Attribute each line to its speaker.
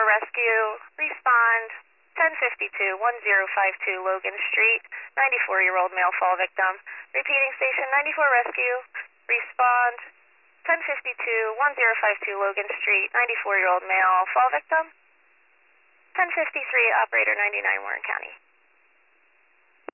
Speaker 1: rescue, respond 1052 1052 Logan Street, 94-year-old male fall victim. Repeating, station 94 rescue, respond 1052 1052 Logan Street, 94-year-old male fall victim. 1053 operator 99 Warren County.